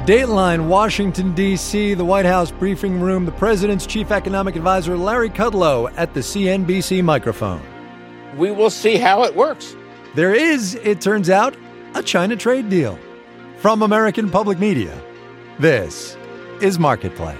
Dateline, Washington, D.C., the White House briefing room, the president's chief economic advisor, Larry Kudlow, at the CNBC microphone. We will see how it works. There is, it turns out, a China trade deal. From American Public Media, this is Marketplace.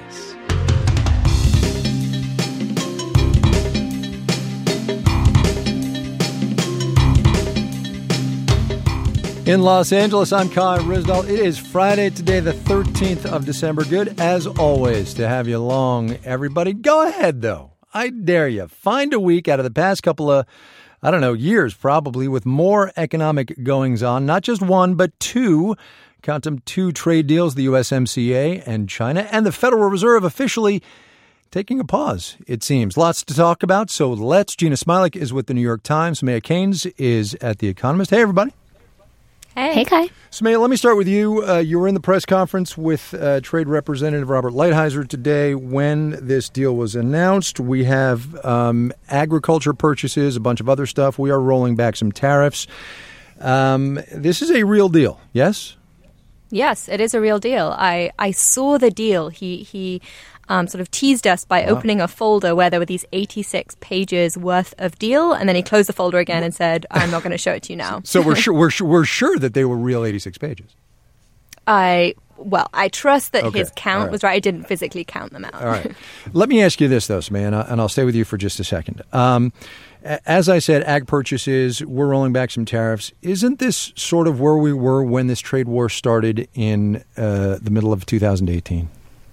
In Los Angeles, I'm Kai Ryssdal. It is Friday today, the 13th of December. Good, as always, to have you along, everybody. Go ahead, though. I dare you. Find a week out of the past couple of, years probably, with more economic goings-on. Not just one, but two. Count them, two trade deals, the USMCA and China, and the Federal Reserve officially taking a pause, it seems. Lots to talk about, so let's. Gina Smialek is with the New York Times. Samaya Keynes is at The Economist. Hey, everybody. Hey, Kai. Samaya, let me start with you. You were in the press conference with Trade Representative Robert Lighthizer today when this deal was announced. We have agriculture purchases, a bunch of other stuff. We are rolling back some tariffs. This is a real deal, yes? Yes, it is a real deal. I saw the deal. He sort of teased us by opening a folder where there were these 86 pages worth of deal, and then he closed the folder again and said, "I'm not going to show it to you now." So we're sure that they were real 86 pages. I trust that his count was right. I didn't physically count them out. All right. Let me ask you this, though, Samaya, and I'll stay with you for just a second. As I said, ag purchases, we're rolling back some tariffs. Isn't this sort of where we were when this trade war started in the middle of 2018?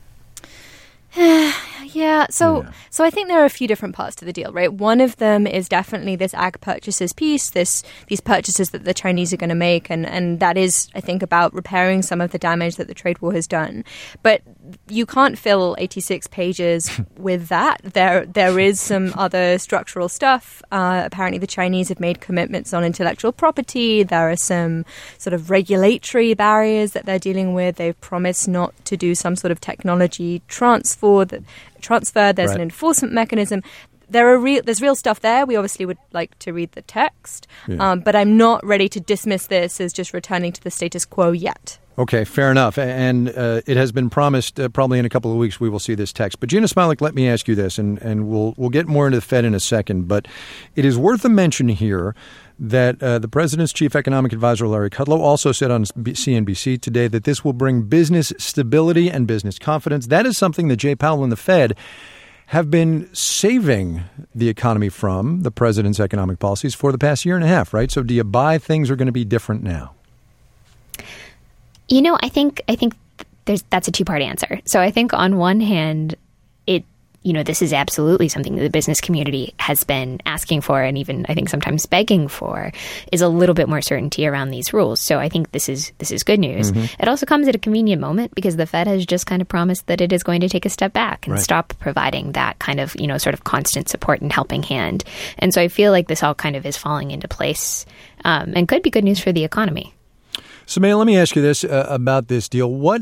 Yeah, so I think there are a few different parts to the deal, right? One of them is definitely this ag purchases piece, these purchases that the Chinese are going to make, and that is, I think, about repairing some of the damage that the trade war has done. But you can't fill 86 pages with that. There is some other structural stuff. Apparently, the Chinese have made commitments on intellectual property. There are some sort of regulatory barriers that they're dealing with. They've promised not to do some sort of technology transfer. There's an enforcement mechanism. There's real stuff there. We obviously would like to read the text, but I'm not ready to dismiss this as just returning to the status quo yet. Okay, fair enough. And it has been promised probably in a couple of weeks we will see this text. But Gina Smialek, let me ask you this, and we'll get more into the Fed in a second. But it is worth a mention here that the president's chief economic advisor, Larry Kudlow, also said on CNBC today that this will bring business stability and business confidence. That is something that Jay Powell and the Fed have been saving the economy from, the president's economic policies, for the past year and a half, right? So do you buy things are going to be different now? You know, I think that's a two-part answer. So I think on one hand, this is absolutely something that the business community has been asking for, and even I think sometimes begging for, is a little bit more certainty around these rules. So I think this is good news. Mm-hmm. It also comes at a convenient moment because the Fed has just kind of promised that it is going to take a step back and stop providing that kind of, sort of constant support and helping hand. And so I feel like this all kind of is falling into place and could be good news for the economy. Samaya, let me ask you this about this deal.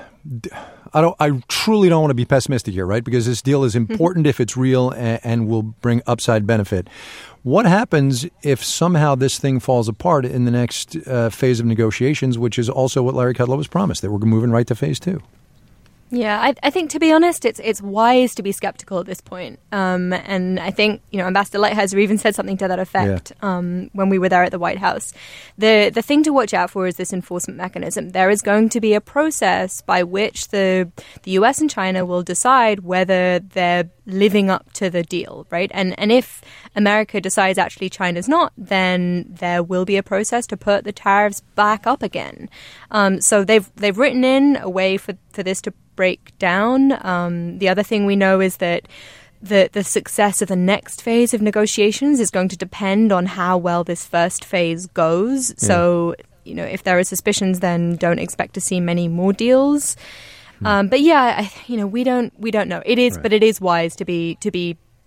I truly don't want to be pessimistic here, right? Because this deal is important if it's real and will bring upside benefit. What happens if somehow this thing falls apart in the next phase of negotiations, which is also what Larry Kudlow has promised, that we're moving right to phase two? Yeah, I think, to be honest, it's wise to be skeptical at this point. And I think, Ambassador Lighthizer even said something to that effect when we were there at the White House. The thing to watch out for is this enforcement mechanism. There is going to be a process by which the U.S. and China will decide whether they're living up to the deal, right? And if America decides actually China's not, then there will be a process to put the tariffs back up again. So they've written in a way for this to break down. The other thing we know is that the success of the next phase of negotiations is going to depend on how well this first phase goes. Yeah. So, if there are suspicions, then don't expect to see many more deals. But yeah, we don't know. It is, but it is wise to be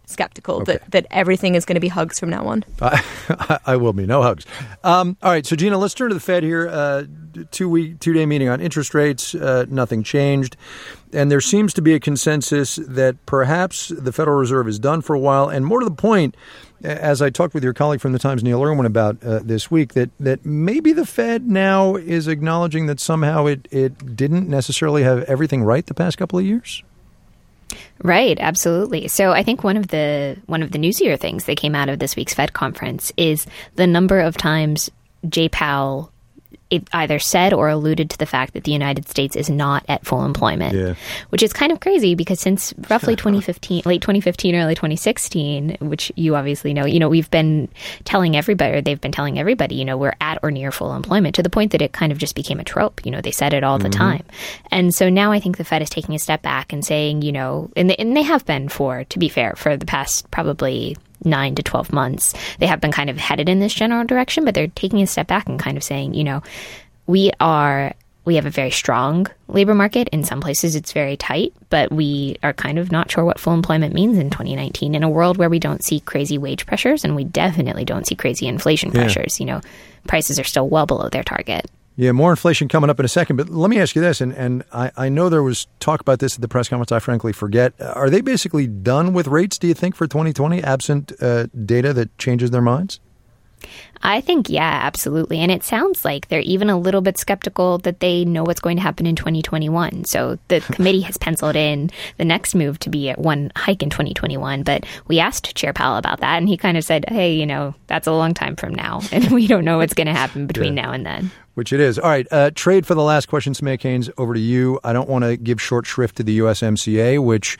skeptical that everything is going to be hugs from now on. I will be. No hugs. All right. So, Gina, let's turn to the Fed here. Two-day meeting on interest rates. Nothing changed. And there seems to be a consensus that perhaps the Federal Reserve is done for a while. And more to the point, as I talked with your colleague from the Times, Neil Irwin, about this week, that maybe the Fed now is acknowledging that somehow it didn't necessarily have everything right the past couple of years. Right, absolutely. So I think one of the newsier things that came out of this week's Fed conference is the number of times Jay Powell either said or alluded to the fact that the United States is not at full employment, which is kind of crazy because since roughly late 2015, early 2016, which you obviously know, we've been telling everybody, or they've been telling everybody, we're at or near full employment, to the point that it kind of just became a trope. They said it all the time. And so now I think the Fed is taking a step back and saying, and they have been to be fair, for the past probably 9 to 12 months, they have been kind of headed in this general direction, but they're taking a step back and kind of saying, we have a very strong labor market. In some places, it's very tight, but we are kind of not sure what full employment means in 2019 in a world where we don't see crazy wage pressures and we definitely don't see crazy inflation pressures. Prices are still well below their target. Yeah, more inflation coming up in a second. But let me ask you this, and I know there was talk about this at the press conference. I frankly forget. Are they basically done with rates, do you think, for 2020, absent data that changes their minds? I think, yeah, absolutely. And it sounds like they're even a little bit skeptical that they know what's going to happen in 2021. So the committee has penciled in the next move to be at one hike in 2021. But we asked Chair Powell about that, and he kind of said, hey, that's a long time from now. And we don't know what's going to happen between now and then. Which it is. All right. Trade for the last question, Samaya Keynes, over to you. I don't want to give short shrift to the USMCA, which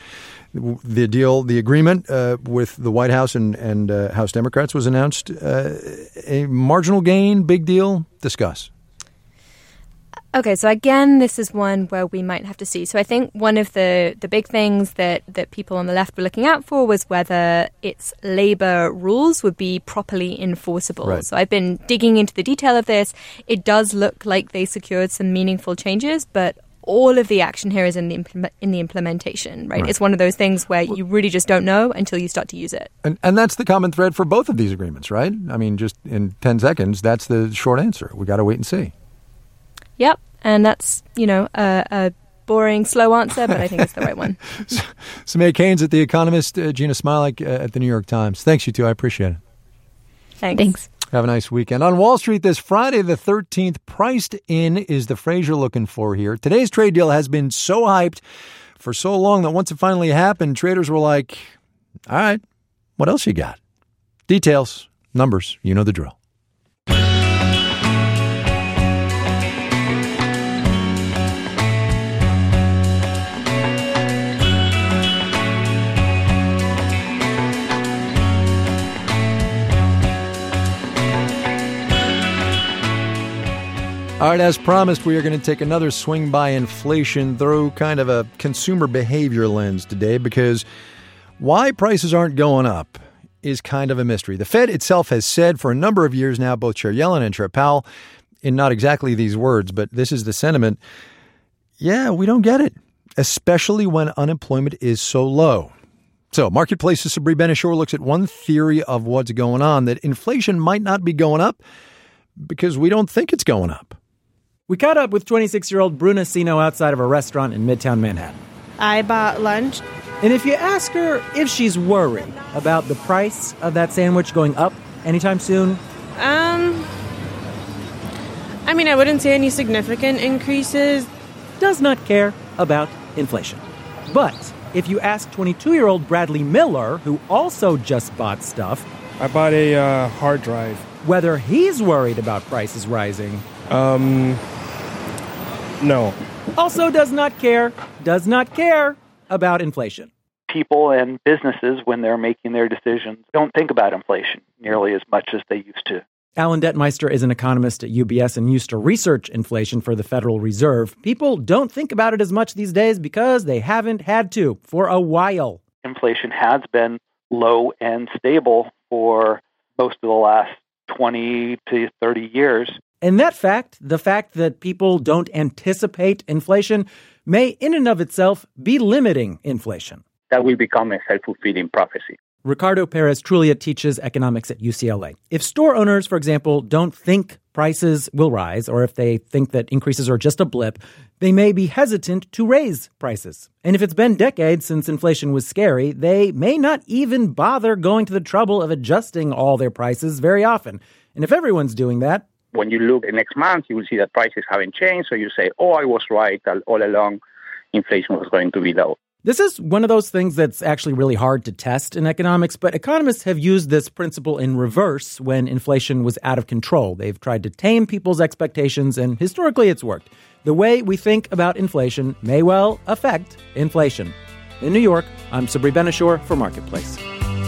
the agreement with the White House and House Democrats was announced. A marginal gain, big deal. Discuss. Okay, so again, this is one where we might have to see. So I think one of the big things that people on the left were looking out for was whether its labor rules would be properly enforceable. Right. So I've been digging into the detail of this. It does look like they secured some meaningful changes, but all of the action here is in the implementation, right? It's one of those things where you really just don't know until you start to use it. And that's the common thread for both of these agreements, right? I mean, just in 10 seconds, that's the short answer. We got to wait and see. Yep. And that's, a boring, slow answer, but I think it's the right one. Samaya Keynes at The Economist, Gina Smialek at The New York Times. Thanks, you two. I appreciate it. Thanks. Have a nice weekend. On Wall Street this Friday, the 13th, priced in is the phrase you're looking for here. Today's trade deal has been so hyped for so long that once it finally happened, traders were like, all right, what else you got? Details, numbers, you know the drill. All right, as promised, we are going to take another swing by inflation through kind of a consumer behavior lens today, because why prices aren't going up is kind of a mystery. The Fed itself has said for a number of years now, both Chair Yellen and Chair Powell, in not exactly these words, but this is the sentiment, yeah, we don't get it, especially when unemployment is so low. So Marketplace's Sabri Ben-Achour looks at one theory of what's going on, that inflation might not be going up because we don't think it's going up. We caught up with 26-year-old Bruna Sino outside of a restaurant in Midtown Manhattan. I bought lunch. And if you ask her if she's worried about the price of that sandwich going up anytime soon... I wouldn't say any significant increases. Does not care about inflation. But if you ask 22-year-old Bradley Miller, who also just bought stuff... I bought a hard drive. Whether he's worried about prices rising... No. Also does not care about inflation. People and businesses, when they're making their decisions, don't think about inflation nearly as much as they used to. Alan Detmeister is an economist at UBS and used to research inflation for the Federal Reserve. People don't think about it as much these days because they haven't had to for a while. Inflation has been low and stable for most of the last 20 to 30 years. And that fact, the fact that people don't anticipate inflation, may in and of itself be limiting inflation. That will become a self-fulfilling prophecy. Ricardo Perez Trulia teaches economics at UCLA. If store owners, for example, don't think prices will rise, or if they think that increases are just a blip, they may be hesitant to raise prices. And if it's been decades since inflation was scary, they may not even bother going to the trouble of adjusting all their prices very often. And if everyone's doing that, when you look next month, you will see that prices haven't changed. So you say, oh, I was right all along. Inflation was going to be low. This is one of those things that's actually really hard to test in economics, but economists have used this principle in reverse when inflation was out of control. They've tried to tame people's expectations, and historically it's worked. The way we think about inflation may well affect inflation. In New York, I'm Sabri Ben-Achour for Marketplace.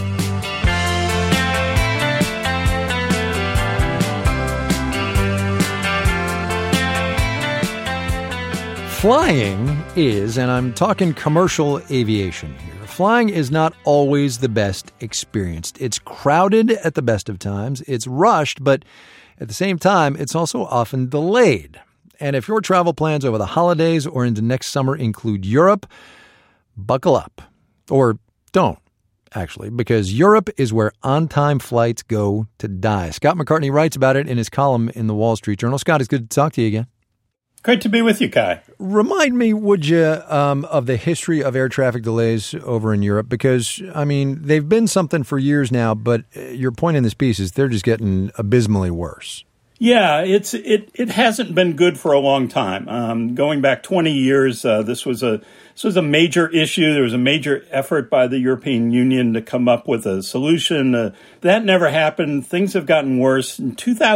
Flying is, and I'm talking commercial aviation here, flying is not always the best experience. It's crowded at the best of times, it's rushed, but at the same time, it's also often delayed. And if your travel plans over the holidays or into next summer include Europe, buckle up. Or don't, actually, because Europe is where on-time flights go to die. Scott McCartney writes about it in his column in the Wall Street Journal. Scott, it's good to talk to you again. Great to be with you, Kai. Remind me, would you, of the history of air traffic delays over in Europe? Because, I mean, they've been something for years now, but your point in this piece is they're just getting abysmally worse. Yeah, it hasn't been good for a long time. Going back 20 years, this was a major issue. There was a major effort by the European Union to come up with a solution. That never happened. Things have gotten worse. In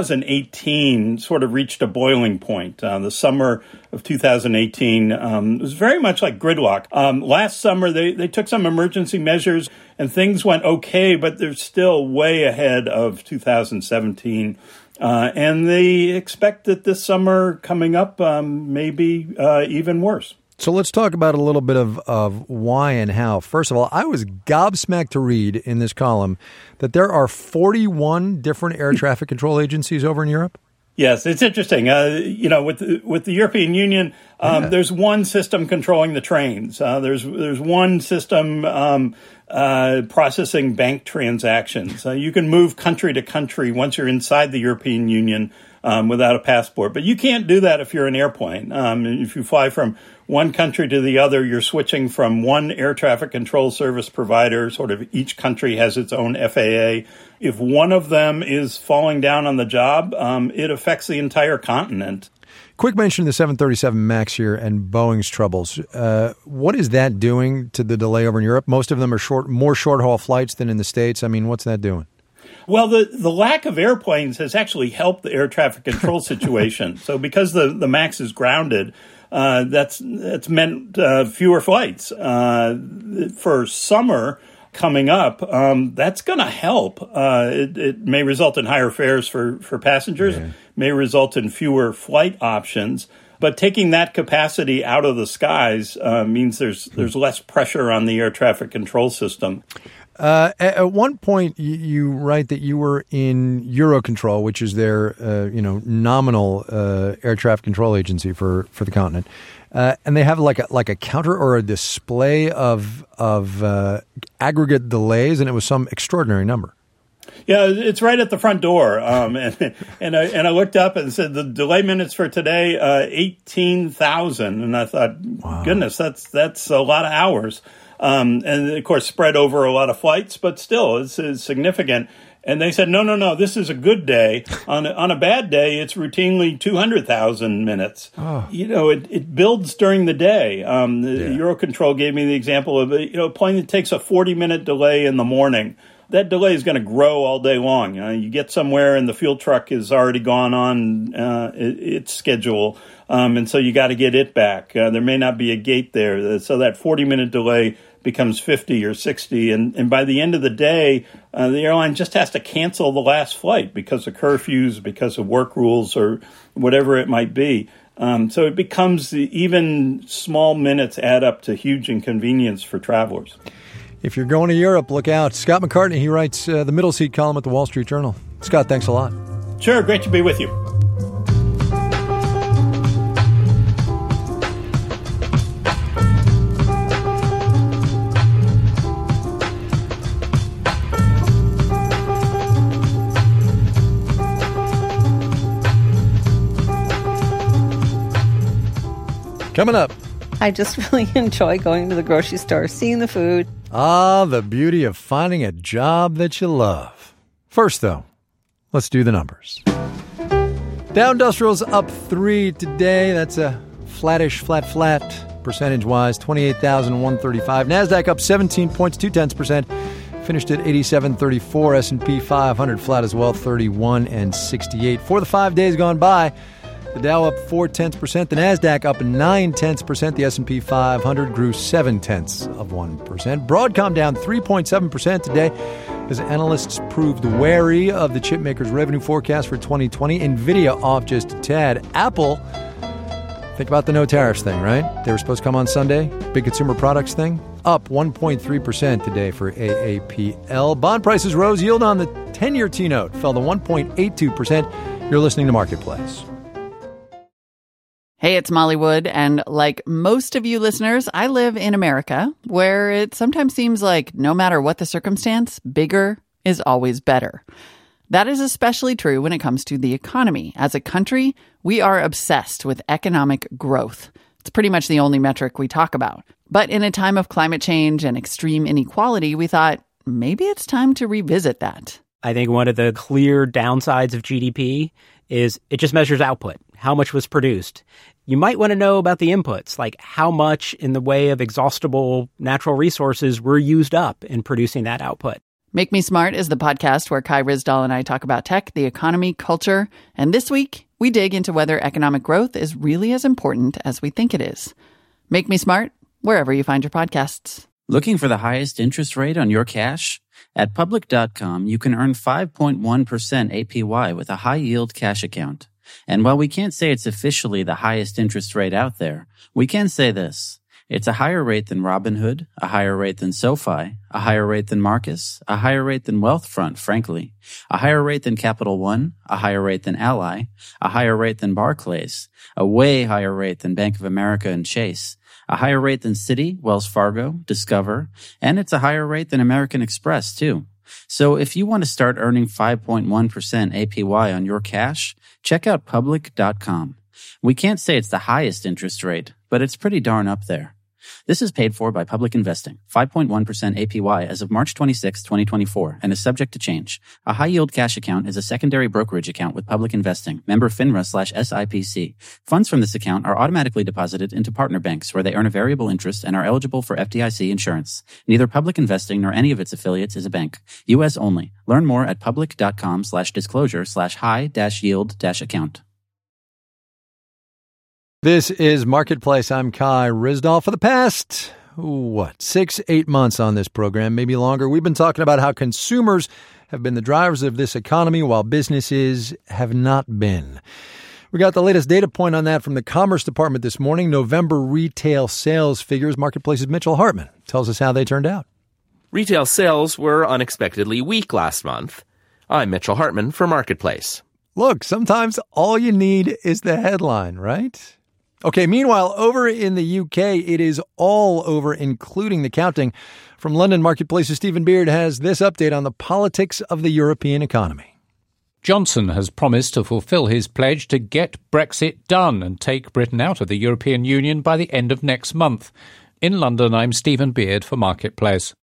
2018, sort of reached a boiling point. The summer of 2018 was very much like gridlock. Last summer, they took some emergency measures, and things went okay, but they're still way ahead of 2017. And they expect that this summer coming up may be even worse. So let's talk about a little bit of why and how. First of all, I was gobsmacked to read in this column that there are 41 different air traffic control agencies over in Europe. Yes, it's interesting. With the European Union, there's one system controlling the trains. There's one system processing bank transactions. You can move country to country once you're inside the European Union without a passport. But you can't do that if you're an airplane. If you fly from one country to the other, you're switching from one air traffic control service provider. Sort of each country has its own FAA. If one of them is falling down on the job, it affects the entire continent. Quick mention of the 737 MAX here and Boeing's troubles. What is that doing to the delay over in Europe? Most of them are more short-haul flights than in the States. I mean, what's that doing? Well, the lack of airplanes has actually helped the air traffic control situation. So because the MAX is grounded, that's meant fewer flights. For summer coming up, that's going to help. It may result in higher fares for passengers, may result in fewer flight options. But taking that capacity out of the skies means there's less pressure on the air traffic control system. At one point, you write that you were in Eurocontrol, which is their nominal air traffic control agency for the continent, and they have like a counter or a display of aggregate delays, and it was some extraordinary number. Yeah, it's right at the front door, and I looked up and said the delay minutes for today 18,000, and I thought, wow. Goodness, that's a lot of hours. And of course, spread over a lot of flights, but still, it's significant. And they said, no, this is a good day. On a bad day, it's routinely 200,000 minutes. Oh. It builds during the day. Eurocontrol gave me the example of a plane that takes a 40-minute delay in the morning. That delay is going to grow all day long. You get somewhere and the fuel truck is already gone on its schedule, and so you got to get it back. There may not be a gate there, so that 40-minute delay becomes 50 or 60, and by the end of the day, the airline just has to cancel the last flight because of curfews, because of work rules, or whatever it might be. So it becomes even small minutes add up to huge inconvenience for travelers. If you're going to Europe, look out. Scott McCartney, he writes the Middle Seat column at the Wall Street Journal. Scott, thanks a lot. Sure, great to be with you. Coming up. I just really enjoy going to the grocery store, seeing the food. Ah, the beauty of finding a job that you love. First, though, let's do the numbers. Dow Industrial's up 3 today. That's a flat percentage-wise, 28,135. NASDAQ up 17 points, 0.2%. Finished at 87.34. S&P 500 flat as well, 31 and 68. For the 5 days gone by, the Dow up 0.4%, the NASDAQ up 0.9%, the S&P 500 grew 0.7%. Broadcom down 3.7% today as analysts proved wary of the chipmaker's revenue forecast for 2020. NVIDIA off just a tad. Apple, think about the no tariffs thing, right? They were supposed to come on Sunday. Big consumer products thing. Up 1.3% today for AAPL. Bond prices rose. Yield on the 10-year T-note fell to 1.82%. You're listening to Marketplace. Hey, it's Molly Wood, and like most of you listeners, I live in America, where it sometimes seems like no matter what the circumstance, bigger is always better. That is especially true when it comes to the economy. As a country, we are obsessed with economic growth. It's pretty much the only metric we talk about. But in a time of climate change and extreme inequality, we thought maybe it's time to revisit that. I think one of the clear downsides of GDP is it just measures output, how much was produced. You might want to know about the inputs, like how much in the way of exhaustible natural resources were used up in producing that output. Make Me Smart is the podcast where Kai Ryssdal and I talk about tech, the economy, culture, and this week we dig into whether economic growth is really as important as we think it is. Make Me Smart, wherever you find your podcasts. Looking for the highest interest rate on your cash? At Public.com, you can earn 5.1% APY with a high-yield cash account. And while we can't say it's officially the highest interest rate out there, we can say this. It's a higher rate than Robinhood, a higher rate than SoFi, a higher rate than Marcus, a higher rate than Wealthfront, frankly, a higher rate than Capital One, a higher rate than Ally, a higher rate than Barclays, a way higher rate than Bank of America and Chase, a higher rate than Citi, Wells Fargo, Discover, and it's a higher rate than American Express, too. So if you want to start earning 5.1% APY on your cash, check out Public.com. We can't say it's the highest interest rate, but it's pretty darn up there. This is paid for by Public Investing, 5.1% APY as of March 26, 2024, and is subject to change. A high-yield cash account is a secondary brokerage account with Public Investing, member FINRA/SIPC. Funds from this account are automatically deposited into partner banks where they earn a variable interest and are eligible for FDIC insurance. Neither Public Investing nor any of its affiliates is a bank. U.S. only. Learn more at public.com/disclosure/high-yield-account. This is Marketplace. I'm Kai Ryssdal. For the past, 6-8 months on this program, maybe longer, we've been talking about how consumers have been the drivers of this economy while businesses have not been. We got the latest data point on that from the Commerce Department this morning. November retail sales figures. Marketplace's Mitchell Hartman tells us how they turned out. Retail sales were unexpectedly weak last month. I'm Mitchell Hartman for Marketplace. Look, sometimes all you need is the headline, right? Okay, meanwhile, over in the UK, it is all over, including the counting. From London, Marketplace's Stephen Beard has this update on the politics of the European economy. Johnson has promised to fulfil his pledge to get Brexit done and take Britain out of the European Union by the end of next month. In London, I'm Stephen Beard for Marketplace.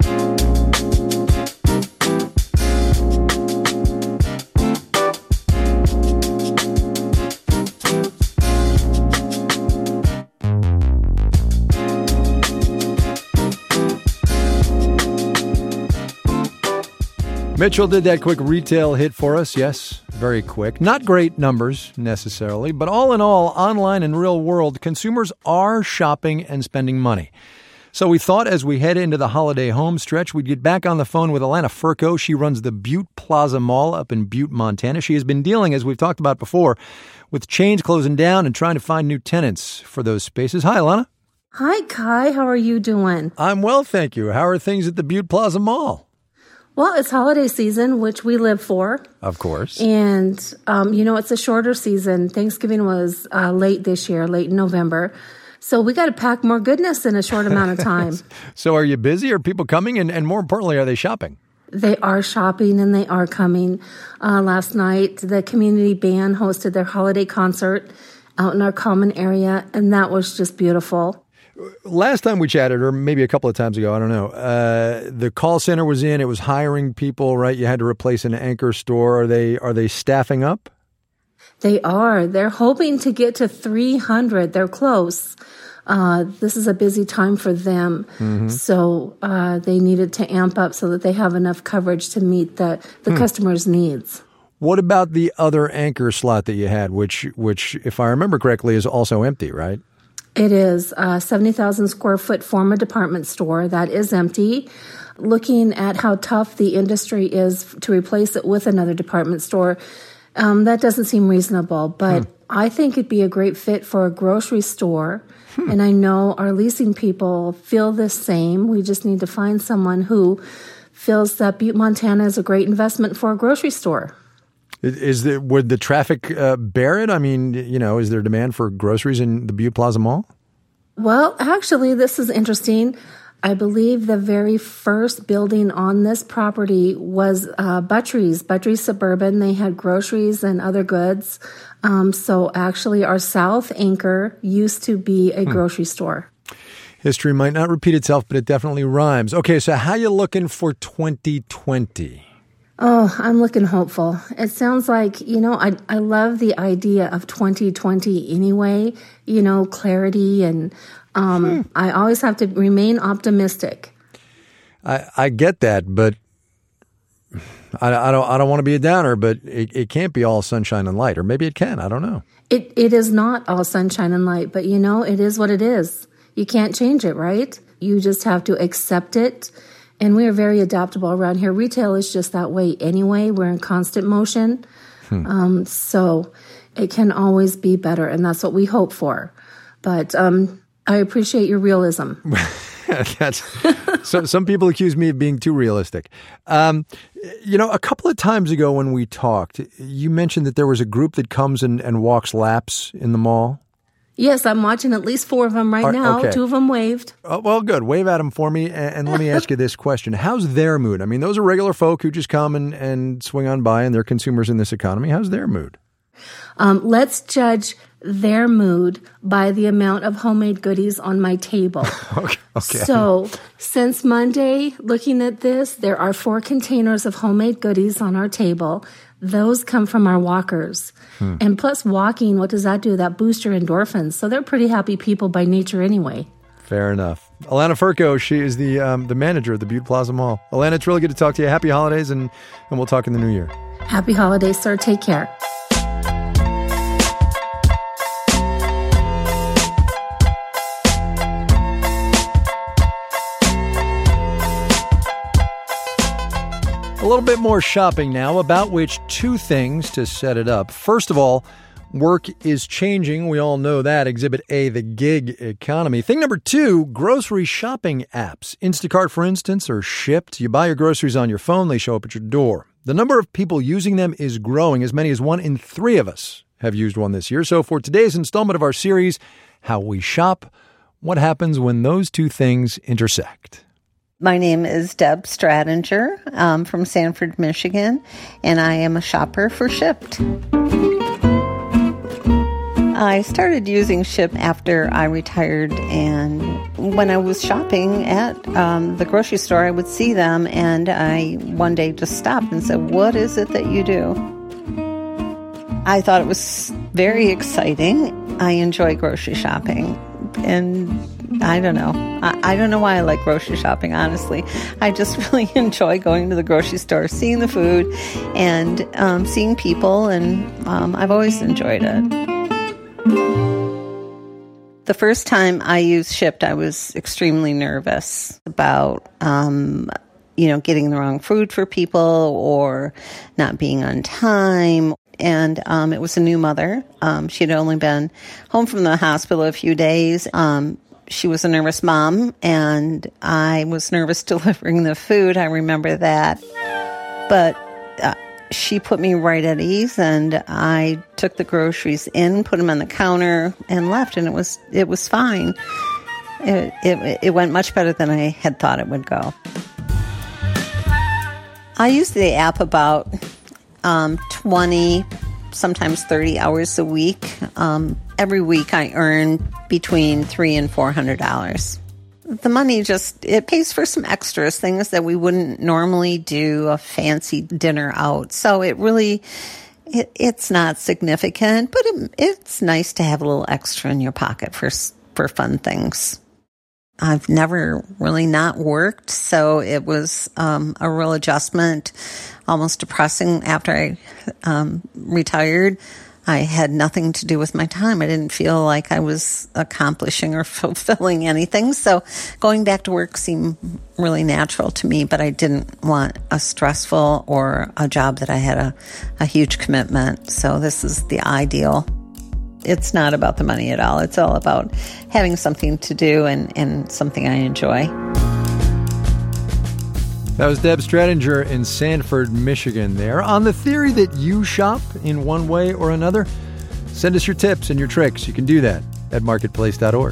Mitchell did that quick retail hit for us. Yes, very quick. Not great numbers necessarily, but all in all, online and real world, consumers are shopping and spending money. So we thought as we head into the holiday home stretch, we'd get back on the phone with Alana Furco. She runs the Butte Plaza Mall up in Butte, Montana. She has been dealing, as we've talked about before, with chains closing down and trying to find new tenants for those spaces. Hi, Alana. Hi, Kai. How are you doing? I'm well, thank you. How are things at the Butte Plaza Mall? Well, it's holiday season, which we live for. Of course. And, it's a shorter season. Thanksgiving was late this year, late in November. So we got to pack more goodness in a short amount of time. So are you busy? Are people coming? And more importantly, are they shopping? They are shopping and they are coming. Last night, the community band hosted their holiday concert out in our common area, and that was just beautiful. Last time we chatted, or maybe a couple of times ago, I don't know, the call center was in. It was hiring people, right? You had to replace an anchor store. Are they staffing up? They are. They're hoping to get to 300. They're close. This is a busy time for them. Mm-hmm. So they needed to amp up so that they have enough coverage to meet the customers' needs. What about the other anchor slot that you had, which, if I remember correctly, is also empty, right? It is a 70,000 square foot former department store that is empty. Looking at how tough the industry is to replace it with another department store, that doesn't seem reasonable. But I think it'd be a great fit for a grocery store. And I know our leasing people feel the same. We just need to find someone who feels that Butte, Montana is a great investment for a grocery store. Would the traffic bear it? I mean, is there demand for groceries in the Butte Plaza Mall? Well, actually, this is interesting. I believe the very first building on this property was Buttrey's Suburban. They had groceries and other goods. So actually, our south anchor used to be a grocery store. History might not repeat itself, but it definitely rhymes. Okay, so how you looking for 2020? Oh, I'm looking hopeful. It sounds like, I love the idea of 2020 anyway, clarity, and I always have to remain optimistic. I get that, but I don't want to be a downer, but it can't be all sunshine and light, or maybe it can. I don't know. It is not all sunshine and light, but it is what it is. You can't change it, right? You just have to accept it. And we are very adaptable around here. Retail is just that way anyway. We're in constant motion. So it can always be better, and that's what we hope for. But I appreciate your realism. Some people accuse me of being too realistic. A couple of times ago when we talked, you mentioned that there was a group that comes and walks laps in the mall. Yes, I'm watching at least 4 of them right now. Okay. 2 of them waved. Oh, well, good. Wave at them for me. And let me ask you this question. How's their mood? I mean, those are regular folk who just come and swing on by, and they're consumers in this economy. How's their mood? Let's judge their mood by the amount of homemade goodies on my table. Okay. So since Monday, looking at this, there are 4 containers of homemade goodies on our table. Those come from our walkers. And plus walking, what does that do? That boosts your endorphins. So they're pretty happy people by nature anyway. Fair enough. Alana Furco, she is the manager of the Butte Plaza Mall. Alana, it's really good to talk to you. Happy holidays, and we'll talk in the new year. Happy holidays, sir. Take care. A little bit more shopping now, about which 2 things to set it up. First of all, work is changing. We all know that. Exhibit A, the gig economy. Thing number 2, grocery shopping apps. Instacart, for instance, are Shipt. You buy your groceries on your phone. They show up at your door. The number of people using them is growing. As many as 1 in 3 of us have used one this year. So for today's installment of our series, How We Shop, what happens when those 2 things intersect? My name is Deb Stradinger. I'm from Sanford, Michigan, and I am a shopper for Shipt. I started using Shipt after I retired, and when I was shopping at the grocery store, I would see them, and I one day just stopped and said, "What is it that you do?" I thought it was very exciting. I enjoy grocery shopping, and I don't know. I don't know why I like grocery shopping, honestly. I just really enjoy going to the grocery store, seeing the food, and seeing people, and I've always enjoyed it. The first time I used Shipt, I was extremely nervous about, getting the wrong food for people or not being on time. And it was a new mother. She had only been home from the hospital a few days. She was a nervous mom, and I was nervous delivering the food. I remember that. But she put me right at ease, and I took the groceries in, put them on the counter, and left, and it was fine. It went much better than I had thought it would go. I use the app about 20, sometimes 30 hours a week. every week I earn between $300 and $400. The money it pays for some extras, things that we wouldn't normally do, a fancy dinner out. So it really, it's not significant, but it's nice to have a little extra in your pocket for fun things. I've never really not worked, so it was a real adjustment, almost depressing after I retired. I had nothing to do with my time. I didn't feel like I was accomplishing or fulfilling anything. So going back to work seemed really natural to me, but I didn't want a stressful or a job that I had a huge commitment. So this is the ideal. It's not about the money at all. It's all about having something to do and something I enjoy. That was Deb Stradinger in Sanford, Michigan there. On the theory that you shop in one way or another, send us your tips and your tricks. You can do that at marketplace.org.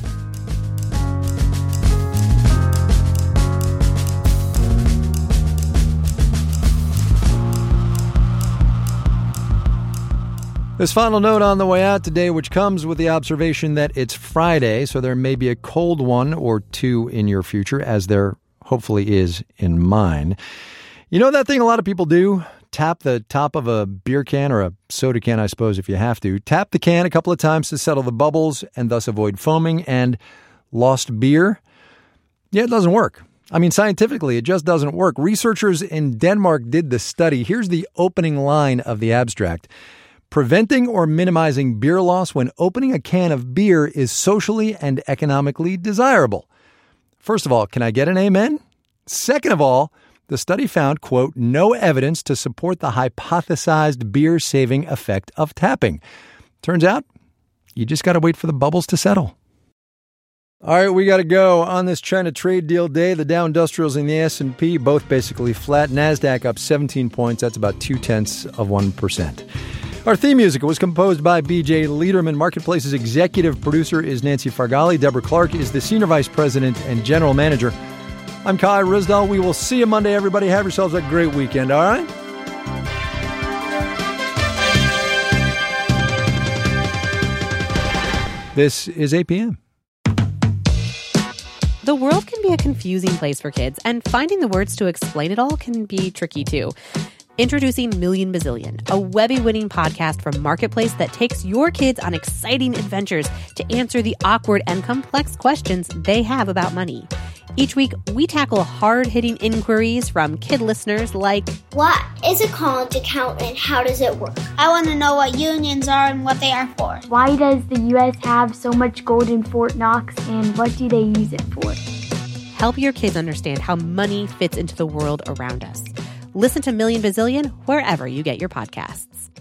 This final note on the way out today, which comes with the observation that it's Friday, so there may be a cold one or two in your future, as there hopefully is in mine. You know that thing a lot of people do? Tap the top of a beer can or a soda can, I suppose, if you have to. Tap the can a couple of times to settle the bubbles and thus avoid foaming and lost beer. Yeah, it doesn't work. I mean, scientifically, it just doesn't work. Researchers in Denmark did the study. Here's the opening line of the abstract. Preventing or minimizing beer loss when opening a can of beer is socially and economically desirable. First of all, can I get an amen? Second of all, the study found, quote, no evidence to support the hypothesized beer-saving effect of tapping. Turns out, you just got to wait for the bubbles to settle. All right, we got to go. On this China trade deal day, the Dow Industrials and the S&P both basically flat. NASDAQ up 17 points. That's about 0.2%. Our theme music was composed by B.J. Liederman. Marketplace's executive producer is Nancy Fargali. Deborah Clark is the senior vice president and general manager. I'm Kai Ryssdal. We will see you Monday, everybody. Have yourselves a great weekend, all right? This is APM. The world can be a confusing place for kids, and finding the words to explain it all can be tricky, too. Introducing Million Bazillion, a Webby-winning podcast from Marketplace that takes your kids on exciting adventures to answer the awkward and complex questions they have about money. Each week, we tackle hard-hitting inquiries from kid listeners like, what is a college account and how does it work? I want to know what unions are and what they are for. Why does the U.S. have so much gold in Fort Knox and what do they use it for? Help your kids understand how money fits into the world around us. Listen to Million Bazillion wherever you get your podcasts.